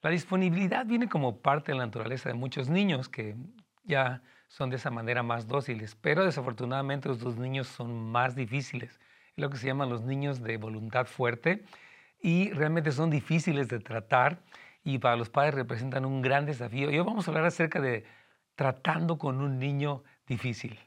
La disponibilidad viene como parte de la naturaleza de muchos niños que ya son de esa manera más dóciles, pero desafortunadamente los dos niños son más difíciles. Es lo que se llaman los niños de voluntad fuerte y realmente son difíciles de tratar y para los padres representan un gran desafío. Y hoy vamos a hablar acerca de tratando con un niño difícil.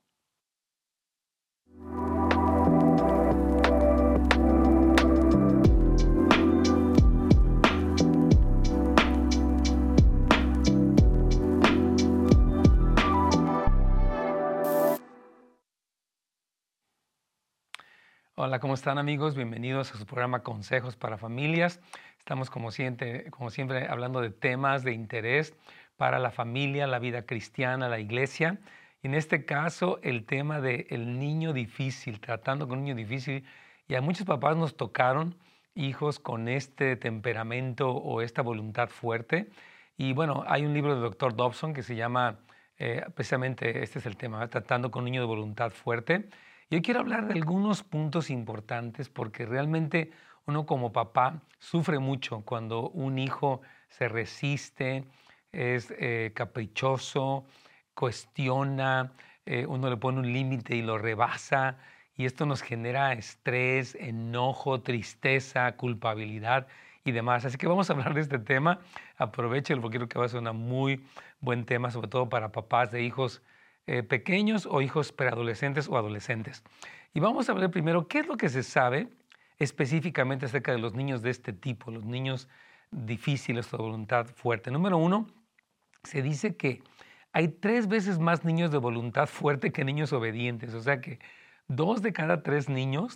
Hola, ¿cómo están amigos? Bienvenidos a su programa Consejos para Familias. Estamos como siempre hablando de temas de interés para la familia, la vida cristiana, la iglesia. Y en este caso, el tema del niño difícil, tratando con un niño difícil. Y a muchos papás nos tocaron hijos con este temperamento o esta voluntad fuerte. Y bueno, hay un libro del doctor Dobson que se llama, precisamente este es el tema, tratando con un niño de voluntad fuerte. Yo quiero hablar de algunos puntos importantes porque realmente uno como papá sufre mucho cuando un hijo se resiste, es caprichoso, cuestiona, uno le pone un límite y lo rebasa y esto nos genera estrés, enojo, tristeza, culpabilidad y demás. Así que vamos a hablar de este tema. Aprovéchelo porque creo que va a ser un muy buen tema, sobre todo para papás de hijos pequeños o hijos preadolescentes o adolescentes. Y vamos a ver primero qué es lo que se sabe específicamente acerca de los niños de este tipo, los niños difíciles o de voluntad fuerte. Número uno, se dice que hay 3 veces más niños de voluntad fuerte que niños obedientes. O sea que 2 de cada 3 niños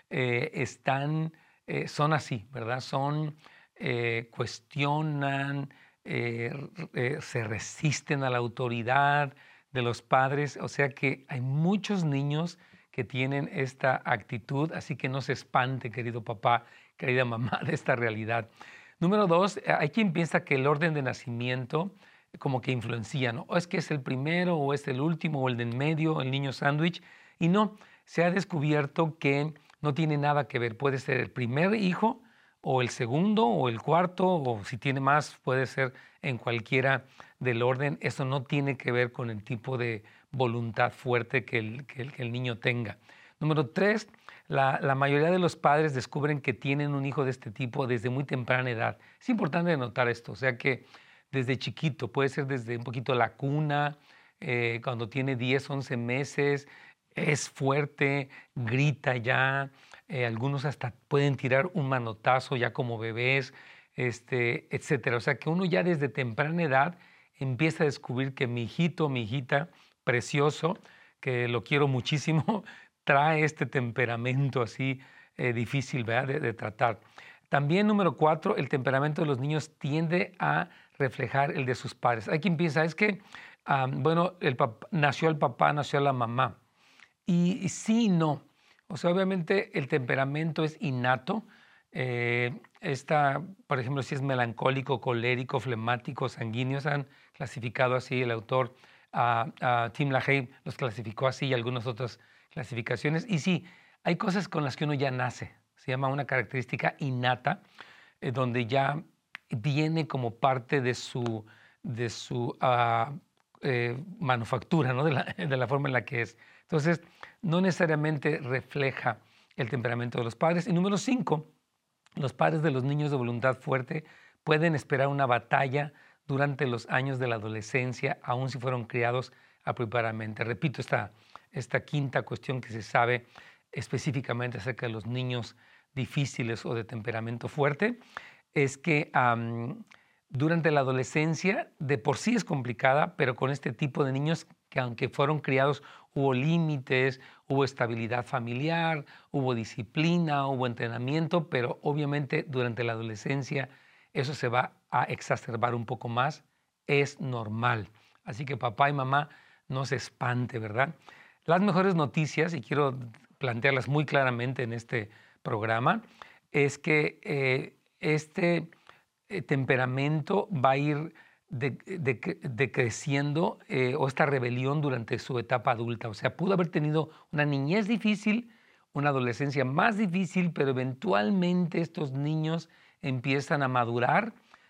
son así, ¿verdad? Cuestionan, se resisten a la autoridad de los padres, o sea que hay muchos niños que tienen esta actitud, así que no se espante, querido papá, querida mamá, de esta realidad. Número 2, hay quien piensa que el orden de nacimiento como que influencia, ¿no? O es que es el primero, o es el último, o el de en medio, el niño sándwich, y no, se ha descubierto que no tiene nada que ver, puede ser el primer hijo, o el segundo, o el cuarto, o si tiene más, puede ser en cualquiera del orden. Eso no tiene que ver con el tipo de voluntad fuerte que el niño tenga. Número 3, la mayoría de los padres descubren que tienen un hijo de este tipo desde muy temprana edad. Es importante notar esto, o sea que desde chiquito, puede ser desde un poquito la cuna, cuando tiene 10, 11 meses, es fuerte, grita ya, algunos hasta pueden tirar un manotazo ya como bebés, etcétera. O sea que uno ya desde temprana edad empieza a descubrir que mi hijito, mi hijita, precioso, que lo quiero muchísimo, trae este temperamento así difícil, ¿verdad? De tratar. También, número 4, el temperamento de los niños tiende a reflejar el de sus padres. Hay quien piensa, es que, bueno, nació el papá, nació la mamá. Y sí y no. O sea, obviamente el temperamento es innato. Por ejemplo, si es melancólico, colérico, flemático, sanguíneo, se han clasificado así el autor Tim LaHaye los clasificó así y algunas otras clasificaciones. Y sí, hay cosas con las que uno ya nace. Se llama una característica innata, donde ya viene como parte de su manufactura, ¿no? de la forma en la que es. Entonces, no necesariamente refleja el temperamento de los padres. Y número 5, los padres de los niños de voluntad fuerte pueden esperar una batalla durante los años de la adolescencia, aun si fueron criados apropiadamente. Repito, esta quinta cuestión que se sabe específicamente acerca de los niños difíciles o de temperamento fuerte es que durante la adolescencia de por sí es complicada, pero con este tipo de niños que aunque fueron criados hubo límites, hubo estabilidad familiar, hubo disciplina, hubo entrenamiento, pero obviamente durante la adolescencia eso se va a exacerbar un poco más, es normal. Así que papá y mamá no se espante, ¿verdad? Las mejores noticias, y quiero plantearlas muy claramente en este programa, es que este temperamento va a ir decreciendo o esta rebelión durante su etapa adulta. O sea, pudo haber tenido una niñez difícil, una adolescencia más difícil, pero eventualmente estos niños empiezan a madurar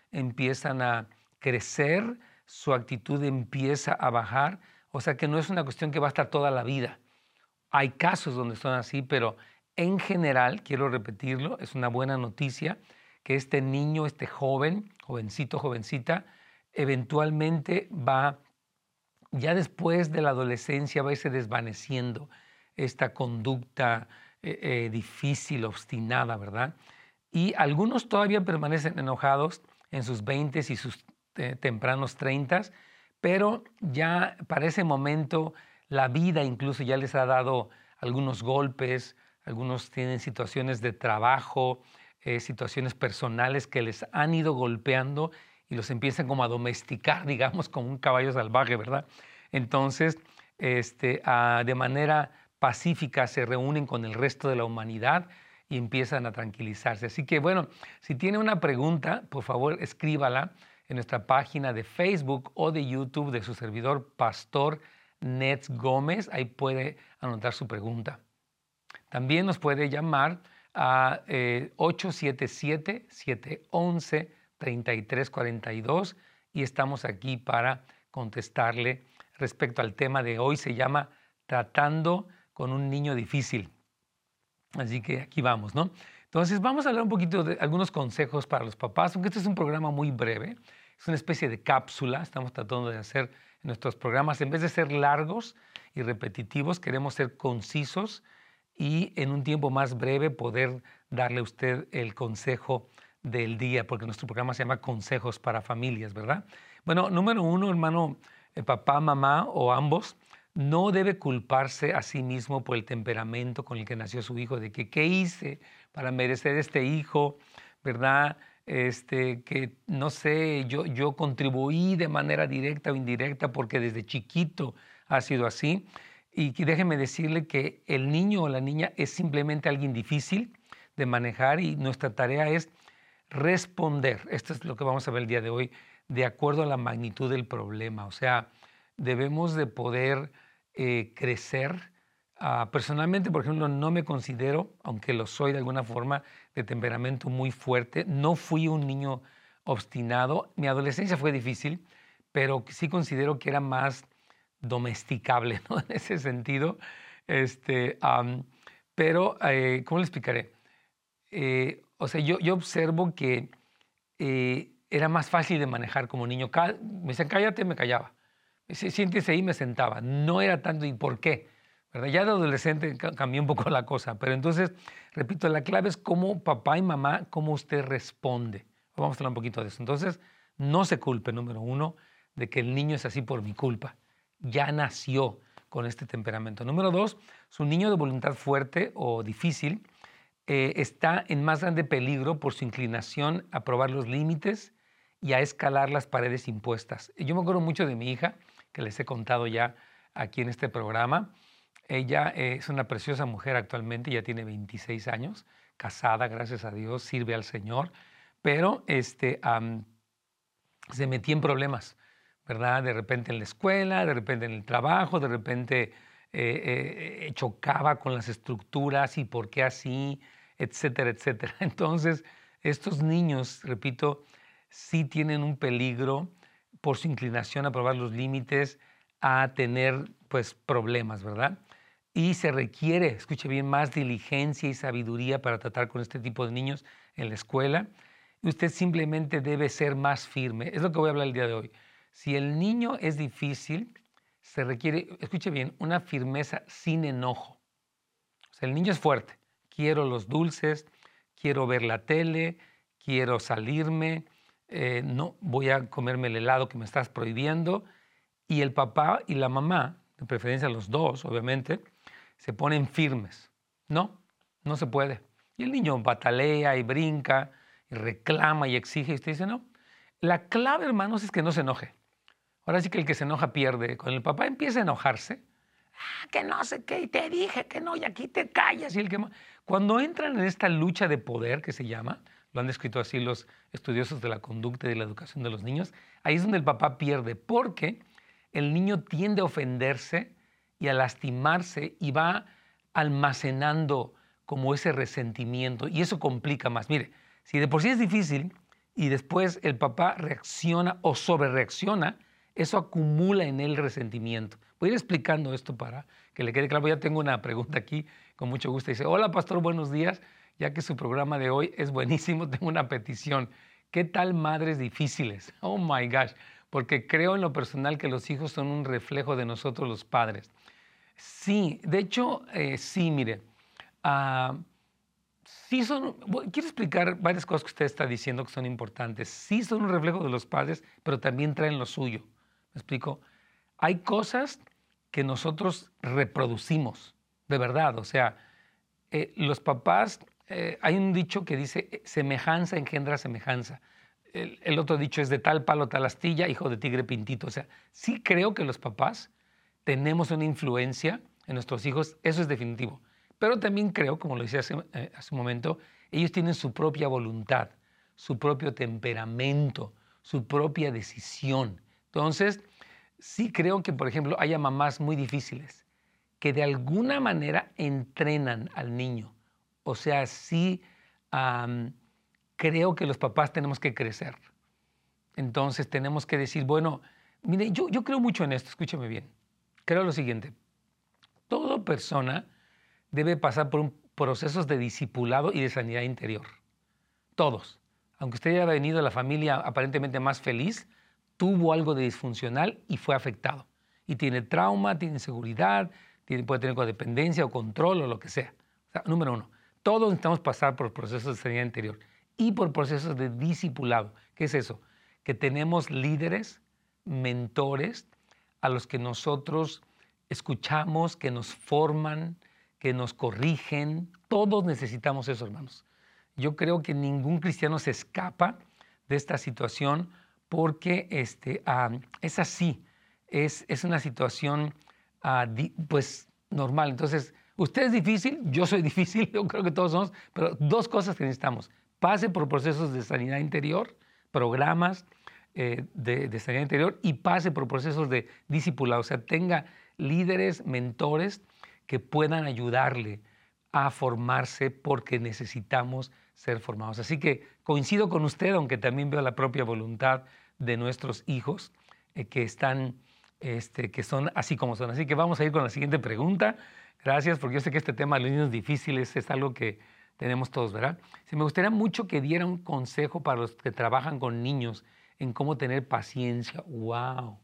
empiezan a crecer, su actitud empieza a bajar, o sea que no es una cuestión que va a estar toda la vida. Hay casos donde son así, pero en general, quiero repetirlo, es una buena noticia que este niño, este joven, jovencito, jovencita, eventualmente va, ya después de la adolescencia, va a irse desvaneciendo esta conducta difícil, obstinada, ¿verdad? Y algunos todavía permanecen enojados en sus 20s y sus tempranos 30s, pero ya para ese momento la vida incluso ya les ha dado algunos golpes, algunos tienen situaciones de trabajo, situaciones personales que les han ido golpeando y los empiezan como a domesticar, digamos, como un caballo salvaje, ¿verdad? Entonces, de manera pacífica se reúnen con el resto de la humanidad y empiezan a tranquilizarse. Así que, bueno, si tiene una pregunta, por favor, escríbala en nuestra página de Facebook o de YouTube de su servidor, Pastor Nets Gómez. Ahí puede anotar su pregunta. También nos puede llamar a 877-711-3342 y estamos aquí para contestarle respecto al tema de hoy. Se llama Tratando con un niño difícil. Así que aquí vamos, ¿no? Entonces vamos a hablar un poquito de algunos consejos para los papás, aunque este es un programa muy breve, es una especie de cápsula, estamos tratando de hacer en nuestros programas, en vez de ser largos y repetitivos, queremos ser concisos y en un tiempo más breve poder darle a usted el consejo del día, porque nuestro programa se llama Consejos para Familias, ¿verdad? Bueno, número uno, hermano, papá, mamá o ambos, no debe culparse a sí mismo por el temperamento con el que nació su hijo, de que qué hice para merecer este hijo, ¿verdad? Que no sé, yo contribuí de manera directa o indirecta porque desde chiquito ha sido así. Y déjeme decirle que el niño o la niña es simplemente alguien difícil de manejar y nuestra tarea es responder. Esto es lo que vamos a ver el día de hoy, de acuerdo a la magnitud del problema. O sea, debemos de poder crecer. Personalmente, por ejemplo, no me considero, aunque lo soy de alguna forma, de temperamento muy fuerte. No fui un niño obstinado. Mi adolescencia fue difícil, pero sí considero que era más domesticable, ¿no? En ese sentido. Pero, ¿cómo le explicaré? O sea, yo observo que era más fácil de manejar como niño. Me decían, cállate, me callaba. Siéntese ahí, me sentaba. No era tanto, ¿y por qué? ¿Verdad? Ya de adolescente cambió un poco la cosa, pero entonces, repito, la clave es cómo papá y mamá, cómo usted responde. Vamos a hablar un poquito de eso. Entonces, no se culpe, número uno, de que el niño es así por mi culpa. Ya nació con este temperamento. Número dos, su niño de voluntad fuerte o difícil está en más grande peligro por su inclinación a probar los límites y a escalar las paredes impuestas. Yo me acuerdo mucho de mi hija, que les he contado ya aquí en este programa. Ella es una preciosa mujer actualmente, ya tiene 26 años, casada, gracias a Dios, sirve al Señor, pero se metía en problemas, ¿verdad? De repente en la escuela, de repente en el trabajo, de repente chocaba con las estructuras y por qué así, etcétera, etcétera. Entonces, estos niños, repito, sí tienen un peligro por su inclinación a probar los límites, a tener pues problemas, ¿verdad? Y se requiere, escuche bien, más diligencia y sabiduría para tratar con este tipo de niños en la escuela. Y usted simplemente debe ser más firme. Es lo que voy a hablar el día de hoy. Si el niño es difícil, se requiere, escuche bien, una firmeza sin enojo. O sea, el niño es fuerte. Quiero los dulces, quiero ver la tele, quiero salirme, no voy a comerme el helado que me estás prohibiendo. Y el papá y la mamá, de preferencia los dos, obviamente, se ponen firmes. No, no se puede. Y el niño batalea y brinca y reclama y exige y usted dice, no. La clave, hermanos, es que no se enoje. Ahora sí que el que se enoja pierde. Cuando el papá empieza a enojarse, que no sé qué, y te dije que no, y aquí te callas. Y el que... Cuando entran en esta lucha de poder que se llama, lo han descrito así los estudiosos de la conducta y de la educación de los niños, ahí es donde el papá pierde, porque el niño tiende a ofenderse y a lastimarse y va almacenando como ese resentimiento y eso complica más. Mire, si de por sí es difícil y después el papá reacciona o sobrereacciona, eso acumula en él resentimiento. Voy a ir explicando esto para que le quede claro. Ya tengo una pregunta aquí, con mucho gusto. Dice, hola pastor, buenos días. Ya que su programa de hoy es buenísimo, tengo una petición. ¿Qué tal madres difíciles? Oh my gosh, porque creo en lo personal que los hijos son un reflejo de nosotros los padres. Sí, de hecho, sí, mire. ah, Sí son, quiero explicar varias cosas que usted está diciendo que son importantes. Sí son un reflejo de los padres, pero también traen lo suyo. ¿Me explico? Hay cosas que nosotros reproducimos, de verdad. O sea, los papás, hay un dicho que dice, semejanza engendra semejanza. El otro dicho es de tal palo, tal astilla, hijo de tigre pintito. O sea, sí creo que los papás tenemos una influencia en nuestros hijos, eso es definitivo. Pero también creo, como lo decía hace un momento, ellos tienen su propia voluntad, su propio temperamento, su propia decisión. Entonces, sí creo que, por ejemplo, haya mamás muy difíciles que de alguna manera entrenan al niño. O sea, sí creo que los papás tenemos que crecer. Entonces tenemos que decir, bueno, mire, yo creo mucho en esto, escúchame bien. Creo lo siguiente, toda persona debe pasar por procesos de discipulado y de sanidad interior. Todos. Aunque usted haya venido de la familia aparentemente más feliz, tuvo algo de disfuncional y fue afectado. Y tiene trauma, tiene inseguridad, puede tener codependencia o control o lo que sea. O sea, número uno, todos necesitamos pasar por procesos de sanidad interior y por procesos de discipulado. ¿Qué es eso? Que tenemos líderes, mentores, a los que nosotros escuchamos, que nos forman, que nos corrigen. Todos necesitamos eso, hermanos. Yo creo que ningún cristiano se escapa de esta situación porque es así, es una situación pues normal. Entonces, usted es difícil, yo soy difícil, yo creo que todos somos, pero dos cosas que necesitamos. Pase por procesos de sanidad interior, programas de sanidad interior y pase por procesos de discipulado. O sea, tenga líderes, mentores que puedan ayudarle a formarse porque necesitamos ser formados. Así que coincido con usted, aunque también veo la propia voluntad de nuestros hijos que son así como son. Así que vamos a ir con la siguiente pregunta. Gracias, porque yo sé que este tema de los niños difíciles es algo que tenemos todos, ¿verdad? Sí, me gustaría mucho que diera un consejo para los que trabajan con niños en cómo tener paciencia. ¡Wow!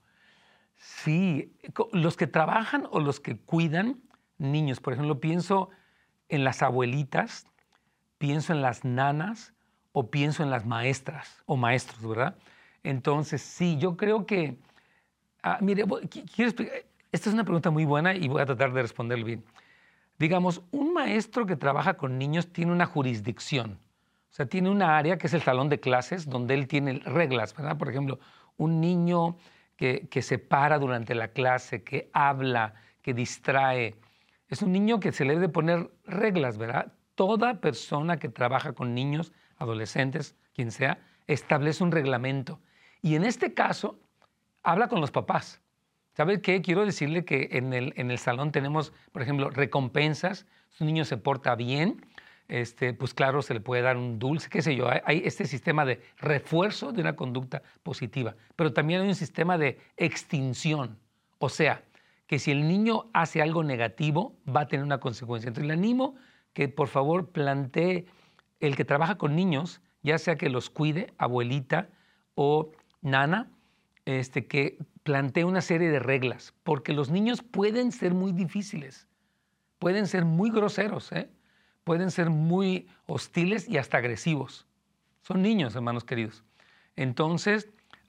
Sí, los que trabajan o los que cuidan niños, por ejemplo, pienso en las abuelitas, pienso en las nanas o pienso en las maestras o maestros, ¿verdad? Entonces, sí, yo creo que, mire, quiero explicar, esta es una pregunta muy buena y voy a tratar de responderla bien. Digamos, un maestro que trabaja con niños tiene una jurisdicción, o sea, tiene una área que es el salón de clases donde él tiene reglas, ¿verdad? Por ejemplo, un niño que se para durante la clase, que habla, que distrae, es un niño que se le debe poner reglas, ¿verdad? Toda persona que trabaja con niños, adolescentes, quien sea, establece un reglamento. Y en este caso, habla con los papás. ¿Sabe qué? Quiero decirle que en el salón tenemos, por ejemplo, recompensas. Si un niño se porta bien, pues claro, se le puede dar un dulce, qué sé yo. Hay este sistema de refuerzo de una conducta positiva, pero también hay un sistema de extinción. O sea, que si el niño hace algo negativo, va a tener una consecuencia. Entonces le animo que por favor plantee el que trabaja con niños, ya sea que los cuide, abuelita o nana, que plantee una serie de reglas, porque los niños pueden ser muy difíciles, pueden ser muy groseros, pueden ser muy hostiles y hasta agresivos. Son niños, hermanos queridos. Entonces,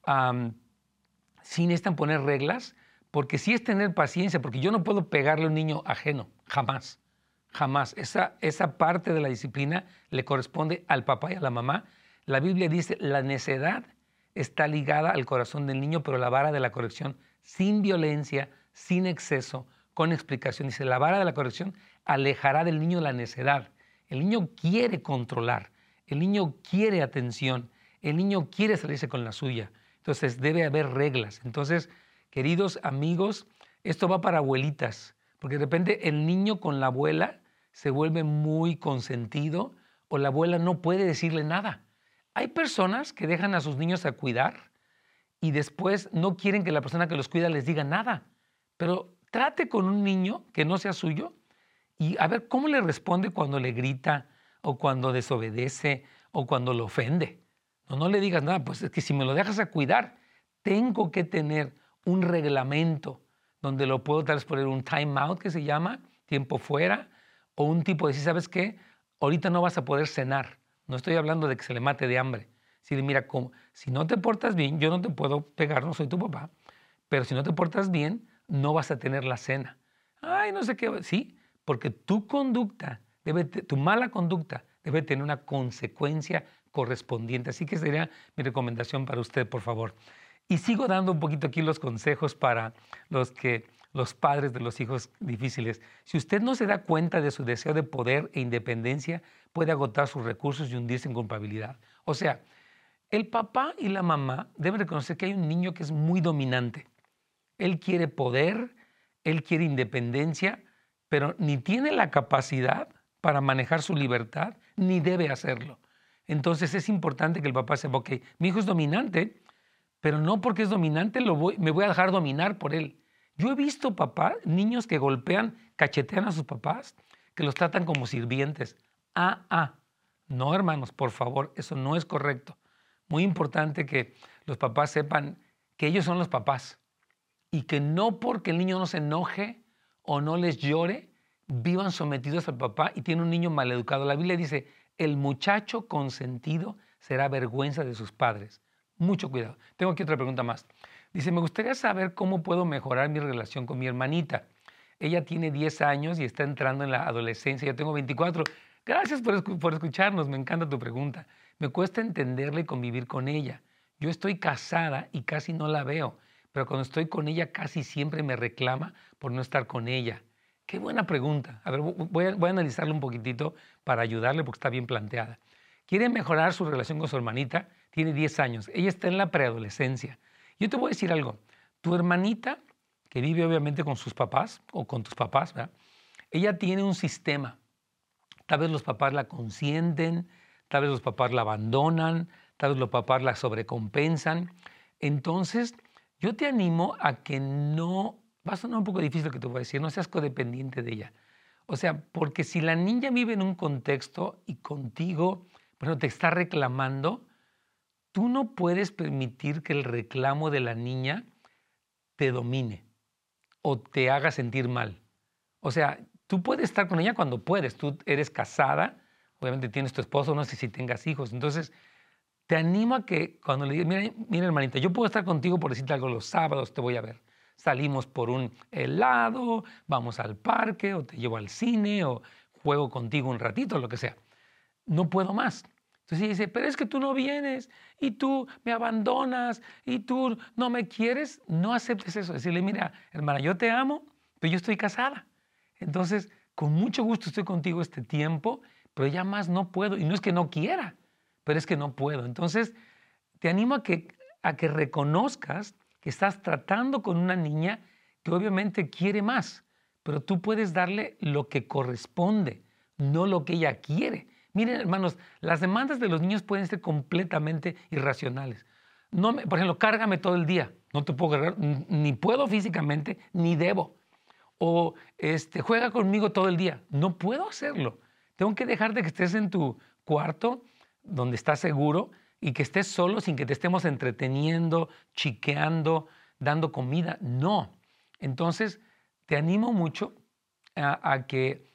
sí necesitan poner reglas, porque sí es tener paciencia, porque yo no puedo pegarle a un niño ajeno, jamás, jamás. Esa parte de la disciplina le corresponde al papá y a la mamá. La Biblia dice, la necedad está ligada al corazón del niño, pero la vara de la corrección, sin violencia, sin exceso, con explicación. Dice, la vara de la corrección alejará del niño la necedad. El niño quiere controlar, el niño quiere atención, el niño quiere salirse con la suya. Entonces debe haber reglas. Entonces, queridos amigos, esto va para abuelitas, porque de repente el niño con la abuela se vuelve muy consentido o la abuela no puede decirle nada. Hay personas que dejan a sus niños a cuidar y después no quieren que la persona que los cuida les diga nada. Pero trate con un niño que no sea suyo y a ver cómo le responde cuando le grita o cuando desobedece o cuando lo ofende. No le digas nada, pues es que si me lo dejas a cuidar, tengo que tener un reglamento donde lo puedo tal vez poner un time out que se llama, tiempo fuera, o un tipo de decir, ¿sabes qué? Ahorita no vas a poder cenar. No estoy hablando de que se le mate de hambre. Si mira, si no te portas bien, yo no te puedo pegar, no soy tu papá, pero si no te portas bien, no vas a tener la cena. Ay, no sé qué. Sí, porque tu conducta, tu mala conducta debe tener una consecuencia correspondiente. Así que sería mi recomendación para usted, por favor. Y sigo dando un poquito aquí los consejos para los padres de los hijos difíciles. Si usted no se da cuenta de su deseo de poder e independencia, puede agotar sus recursos y hundirse en culpabilidad. O sea, el papá y la mamá deben reconocer que hay un niño que es muy dominante. Él quiere poder, él quiere independencia, pero ni tiene la capacidad para manejar su libertad, ni debe hacerlo. Entonces es importante que el papá sepa, ok, mi hijo es dominante, pero no porque es dominante me voy a dejar dominar por él. Yo he visto niños que golpean, cachetean a sus papás, que los tratan como sirvientes. No, hermanos, por favor, eso no es correcto. Muy importante que los papás sepan que ellos son los papás y que no porque el niño no se enoje o no les llore, vivan sometidos al papá y tiene un niño maleducado. La Biblia dice, el muchacho consentido será vergüenza de sus padres. Mucho cuidado. Tengo aquí otra pregunta más. Dice, me gustaría saber cómo puedo mejorar mi relación con mi hermanita. Ella tiene 10 años y está entrando en la adolescencia. Yo tengo 24. Gracias por escucharnos. Me encanta tu pregunta. Me cuesta entenderla y convivir con ella. Yo estoy casada y casi no la veo, pero cuando estoy con ella casi siempre me reclama por no estar con ella. Qué buena pregunta. A ver, voy a analizarla un poquitito para ayudarle porque está bien planteada. Quiere mejorar su relación con su hermanita, tiene 10 años. Ella está en la preadolescencia. Yo te voy a decir algo. Tu hermanita, que vive obviamente con sus papás o con tus papás, ¿verdad? Ella tiene un sistema. Tal vez los papás la consienten, tal vez los papás la abandonan, tal vez los papás la sobrecompensan. Entonces, yo te animo a que no, va a sonar un poco difícil lo que te voy a decir, no seas codependiente de ella. O sea, porque si la niña vive en un contexto y contigo, bueno, te está reclamando, tú no puedes permitir que el reclamo de la niña te domine o te haga sentir mal. O sea, tú puedes estar con ella cuando puedes. Tú eres casada, obviamente tienes tu esposo, no sé si tengas hijos. Entonces, te animo a que cuando le digas, mira, hermanita, yo puedo estar contigo por decirte algo los sábados, te voy a ver. Salimos por un helado, vamos al parque, o te llevo al cine, o juego contigo un ratito, lo que sea. No puedo más. Entonces ella dice, pero es que tú no vienes y tú me abandonas y tú no me quieres. No aceptes eso. Decirle, mira, hermana, yo te amo, pero yo estoy casada. Entonces, con mucho gusto estoy contigo este tiempo, pero ya más no puedo. Y no es que no quiera, pero es que no puedo. Entonces, te animo a que reconozcas que estás tratando con una niña que obviamente quiere más, pero tú puedes darle lo que corresponde, no lo que ella quiere. Miren, hermanos, las demandas de los niños pueden ser completamente irracionales. Por ejemplo, cárgame todo el día. No te puedo cargar, ni puedo físicamente, ni debo. O juega conmigo todo el día. No puedo hacerlo. Tengo que dejar de que estés en tu cuarto, donde estás seguro, y que estés solo sin que te estemos entreteniendo, chiqueando, dando comida. No. Entonces, te animo mucho a que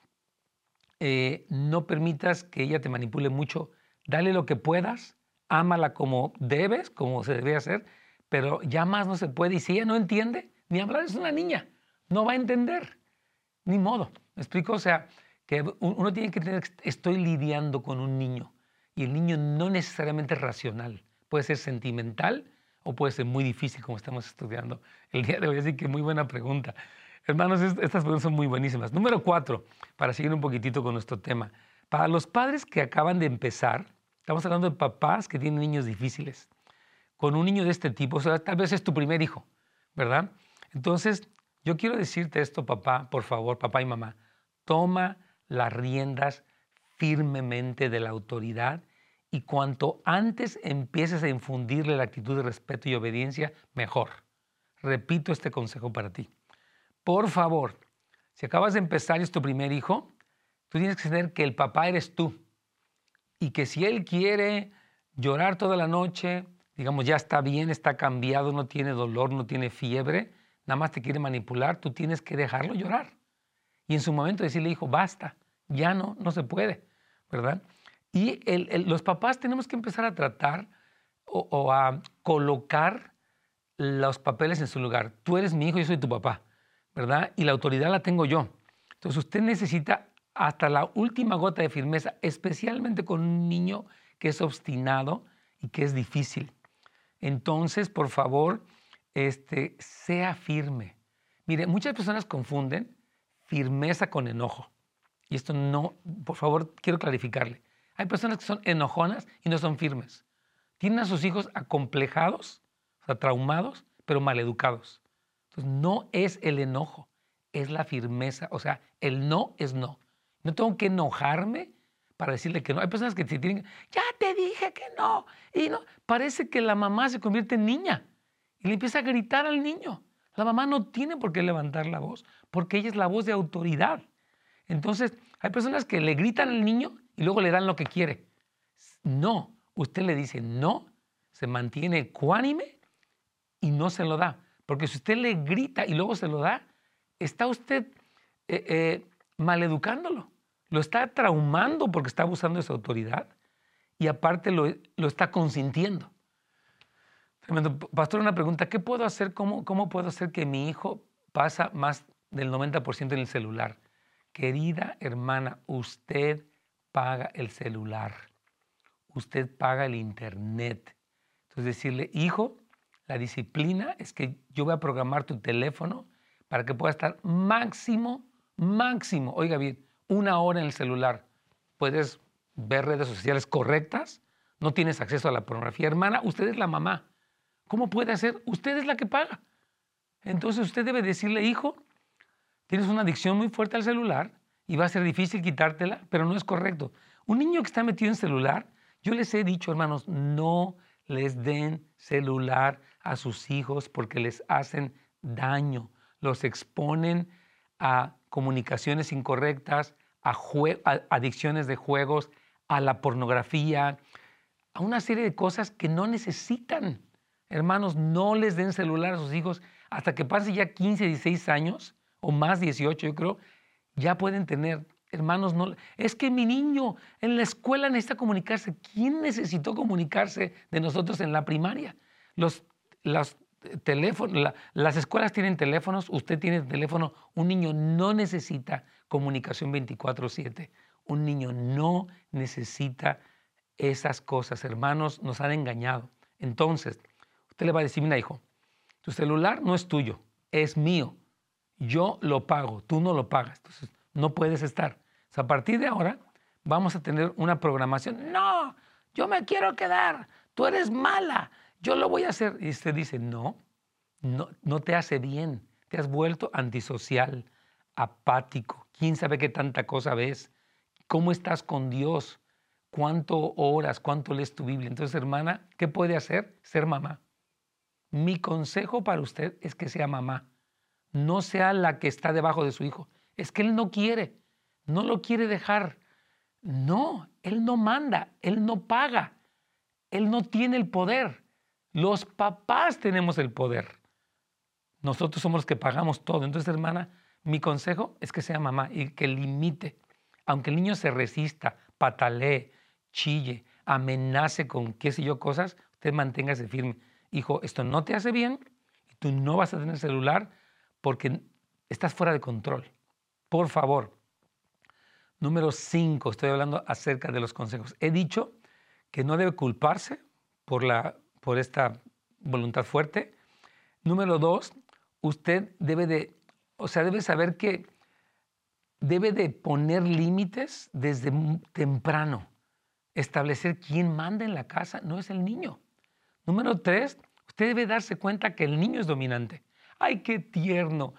no permitas que ella te manipule mucho. Dale lo que puedas, ámala como debes, como se debe hacer, pero ya más no se puede. Y si ella no entiende, ni hablar, es una niña, no va a entender, ni modo. ¿Me explico? O sea, que uno tiene que tener, estoy lidiando con un niño y el niño no necesariamente es racional, puede ser sentimental o puede ser muy difícil como estamos estudiando el día de hoy. Así que muy buena pregunta. Hermanos, estas preguntas son muy buenísimas. Número 4, para seguir un poquitito con nuestro tema. Para los padres que acaban de empezar, estamos hablando de papás que tienen niños difíciles. Con un niño de este tipo, o sea, tal vez es tu primer hijo, ¿verdad? Entonces, yo quiero decirte esto, papá, por favor, papá y mamá. Toma las riendas firmemente de la autoridad Y cuanto antes empieces a infundirle la actitud de respeto y obediencia, mejor. Repito este consejo para ti. Por favor, si acabas de empezar y es tu primer hijo, tú tienes que saber que el papá eres tú. Y que si él quiere llorar toda la noche, digamos, ya está bien, está cambiado, no tiene dolor, no tiene fiebre, nada más te quiere manipular, tú tienes que dejarlo llorar. Y en su momento decirle, hijo, basta, ya no se puede, ¿verdad? Y los papás tenemos que empezar a tratar o a colocar los papeles en su lugar. Tú eres mi hijo, yo soy tu papá, ¿verdad? Y la autoridad la tengo yo. Entonces usted necesita hasta la última gota de firmeza, especialmente con un niño que es obstinado y que es difícil. Entonces, por favor, sea firme. Mire, muchas personas confunden firmeza con enojo. Y esto no, por favor, quiero clarificarle. Hay personas que son enojonas y no son firmes. Tienen a sus hijos acomplejados, o sea, traumados, pero maleducados. Entonces, no es el enojo, es la firmeza. O sea, el no es no. No tengo que enojarme para decirle que no. Hay personas que se tienen, ya te dije que no. Y no, parece que la mamá se convierte en niña y le empieza a gritar al niño. La mamá no tiene por qué levantar la voz, porque ella es la voz de autoridad. Entonces, hay personas que le gritan al niño y luego le dan lo que quiere. No, usted le dice no, se mantiene ecuánime y no se lo da. Porque si usted le grita y luego se lo da, está usted maleducándolo. Lo está traumando porque está abusando de su autoridad y aparte lo está consintiendo. Tremendo. Pastor, una pregunta. ¿Qué puedo hacer? ¿Cómo puedo hacer que mi hijo pasa más del 90% en el celular? Querida hermana, usted paga el celular. Usted paga el internet. Entonces decirle, hijo, la disciplina es que yo voy a programar tu teléfono para que pueda estar máximo, oiga bien, 1 hora en el celular. Puedes ver redes sociales correctas, no tienes acceso a la pornografía. Hermana, usted es la mamá. ¿Cómo puede hacer? Usted es la que paga. Entonces usted debe decirle, hijo, tienes una adicción muy fuerte al celular y va a ser difícil quitártela, pero no es correcto. Un niño que está metido en celular, yo les he dicho, hermanos, no les den celular a sus hijos porque les hacen daño, los exponen a comunicaciones incorrectas, a adicciones de juegos, a la pornografía, a una serie de cosas que no necesitan. Hermanos, no les den celular a sus hijos hasta que pase ya 15, 16 años o más, 18 yo creo, ya pueden tener. Hermanos, no, es que mi niño en la escuela necesita comunicarse. ¿Quién necesitó comunicarse de nosotros en la primaria? Los teléfonos, las escuelas tienen teléfonos, usted tiene teléfono. Un niño no necesita comunicación 24/7. Un niño no necesita esas cosas. Hermanos, nos han engañado. Entonces, usted le va a decir, mira, hijo, tu celular no es tuyo, es mío. Yo lo pago, tú no lo pagas. Entonces, no puedes estar. O sea, a partir de ahora vamos a tener una programación. No, yo me quiero quedar. Tú eres mala. Yo lo voy a hacer. Y usted dice, no te hace bien. Te has vuelto antisocial, apático. ¿Quién sabe qué tanta cosa ves? ¿Cómo estás con Dios? ¿Cuánto oras? ¿Cuánto lees tu Biblia? Entonces, hermana, ¿qué puede hacer? Ser mamá. Mi consejo para usted es que sea mamá. No sea la que está debajo de su hijo. Es que él no quiere, no lo quiere dejar. No, él no manda, él no paga, él no tiene el poder. Los papás tenemos el poder. Nosotros somos los que pagamos todo. Entonces, hermana, mi consejo es que sea mamá y que limite. Aunque el niño se resista, patalee, chille, amenace con qué sé yo cosas, usted manténgase firme. Hijo, esto no te hace bien y tú no vas a tener celular porque estás fuera de control. Por favor. Número 5, estoy hablando acerca de los consejos. He dicho que no debe culparse por esta voluntad fuerte. Número 2, usted debe saber que debe de poner límites desde temprano. Establecer quién manda en la casa no es el niño. Número 3, usted debe darse cuenta que el niño es dominante. ¡Ay, qué tierno!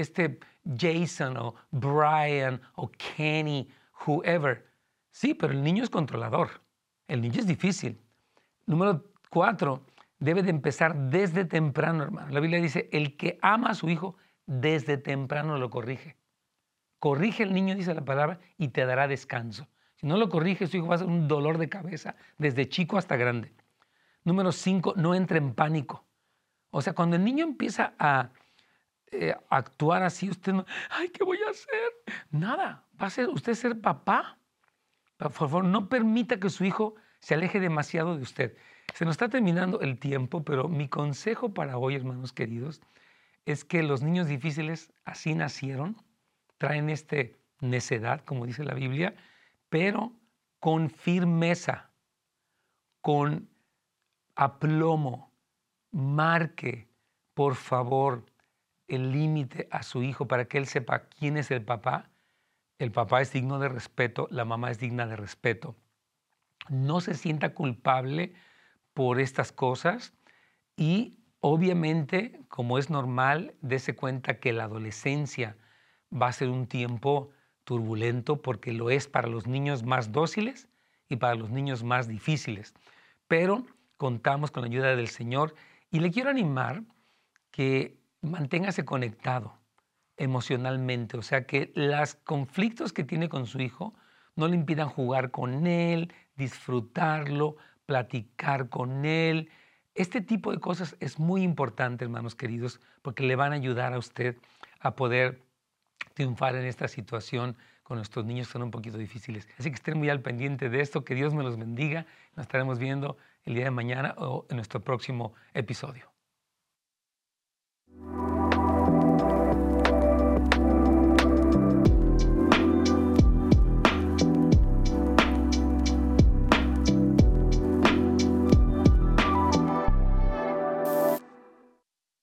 Jason o Brian o Kenny, whoever. Sí, pero el niño es controlador. El niño es difícil. Número 4, debe de empezar desde temprano, hermano. La Biblia dice, el que ama a su hijo, desde temprano lo corrige. Corrige al niño, dice la palabra, y te dará descanso. Si no lo corrige, su hijo va a ser un dolor de cabeza, desde chico hasta grande. Número 5, no entre en pánico. O sea, cuando el niño empieza a actuar así, usted no, ay, ¿qué voy a hacer? Nada, va a ser usted ser papá. Por favor, no permita que su hijo se aleje demasiado de usted. Se nos está terminando el tiempo, pero mi consejo para hoy, hermanos queridos, es que los niños difíciles así nacieron, traen necedad, como dice la Biblia, pero con firmeza, con aplomo, marque, por favor, el límite a su hijo para que él sepa quién es el papá. El papá es digno de respeto, la mamá es digna de respeto. No se sienta culpable por estas cosas y obviamente, como es normal, dése cuenta que la adolescencia va a ser un tiempo turbulento porque lo es para los niños más dóciles y para los niños más difíciles. Pero contamos con la ayuda del Señor y le quiero animar que manténgase conectado emocionalmente, o sea, que los conflictos que tiene con su hijo no le impidan jugar con él, disfrutarlo, platicar con él. Este tipo de cosas es muy importante, hermanos queridos, porque le van a ayudar a usted a poder triunfar en esta situación con nuestros niños que son un poquito difíciles. Así que estén muy al pendiente de esto, que Dios me los bendiga. Nos estaremos viendo el día de mañana o en nuestro próximo episodio.